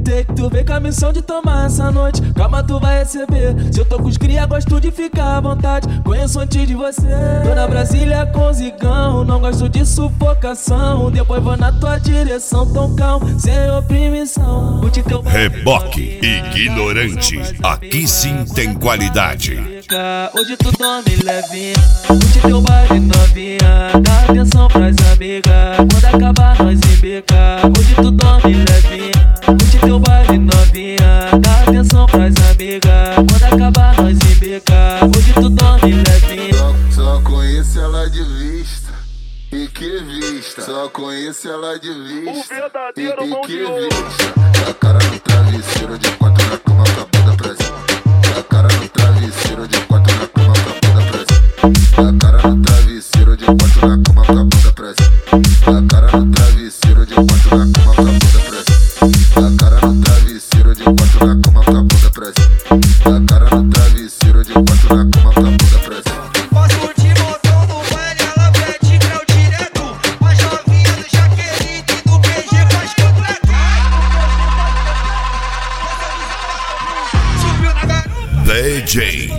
Sei que tu veio com a missão de tomar essa noite, calma tu vai receber. Se eu tô com os cria, gosto de ficar à vontade, conheço antes de você. Tô na Brasília com zigão, não gosto de sufocação. Depois vou na tua direção, tão calmo, sem oprimição. Reboque ignorante, aqui sim tem qualidade. Hoje tu dorme levinha, curte teu baile novinha, dá atenção pras amigas, quando acabar nós embica. Hoje tu dorme levinha, curte teu baile novinha, dá atenção pras amigas, quando acabar nós embica. Hoje tu dorme levinha. Só conheço ela de vista, e que vista. Só conheço ela de vista, e que vista. A cara no travesseiro de quatro na cama com a bunda pra cima. A cara no travesseiro de quatro na cama com a bunda pra cima. A cara no travesseiro de quatro na cama com a bunda pra cima. A cara no travesseiro de quatro na cama com a bunda pra cima. A cara no travesseiro de quatro na cama com a bunda pra cima. A cara no travesseiro de quatro na cama com a bunda pra cima. Posso te botar no baile, ela pede grau direto. As novinhas do Jaqueline e do PG faz completo. Subiu na garupa. DJ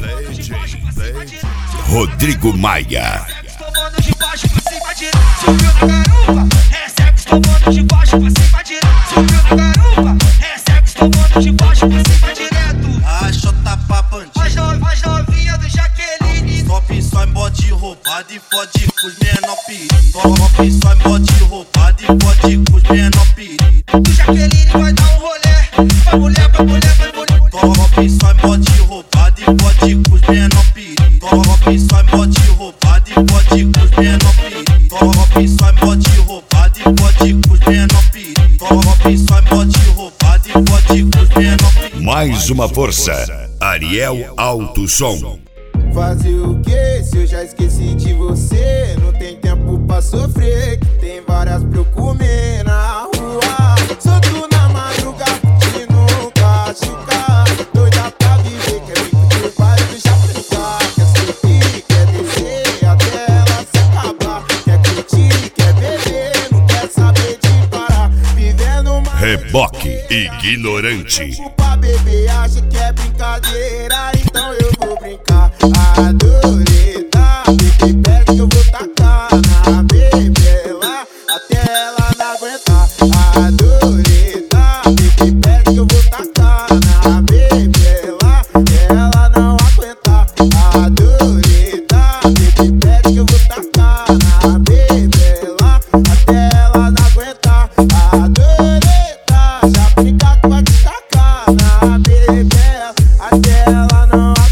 Rodrigo Maia. Tomando de baixo pra cima direto. Subiu na garupa. É sexo tomando de baixo pra cima direto. Subiu na garupa. É sexo tomando de baixo pra cima direto. A chota pra bandido. As novinhas do Jaqueline. Top só em bode roubado e fode com os menor perigo. Top só em bode roubado e fode com os menor perigo. Do Jaqueline vai dar um rolê. Vai mulher, vai mulher, vai mulher. Top só em bode roubado e fode com os menor perigo. Top só em bode roubado e fode com os menor perigo. Top só em bode roubado e fode com os menor perigo. Top só em bode roubado e fode com os menor perigo. Mais uma força, Ariel Alto Som. Fazer o que se eu já esqueci de você? Não tem tempo pra sofrer, que tem várias pra eu comer na rua. Solto na madrugada e nunca chucar. Doida pra viver, quer vir com o baile do Japicá. Quer subir, quer descer, até ela se acabar. Quer curtir, quer beber, não quer saber de parar. Vivendo uma Reboque ignorante. pra beber, acha que é brincadeira, então eu vou brincar. Adorei, tá? Baby, pede que eu vou tacar na bebela até ela não aguentar. Adorei, tá? Baby, pede que eu vou tacar na bebela até ela não aguentar. Adorei, tá? Baby, pede que eu vou tacar na bebela até ela não aguentar. Adorei, tá? Já brincar com a tacar na bebela até ela não aguentar.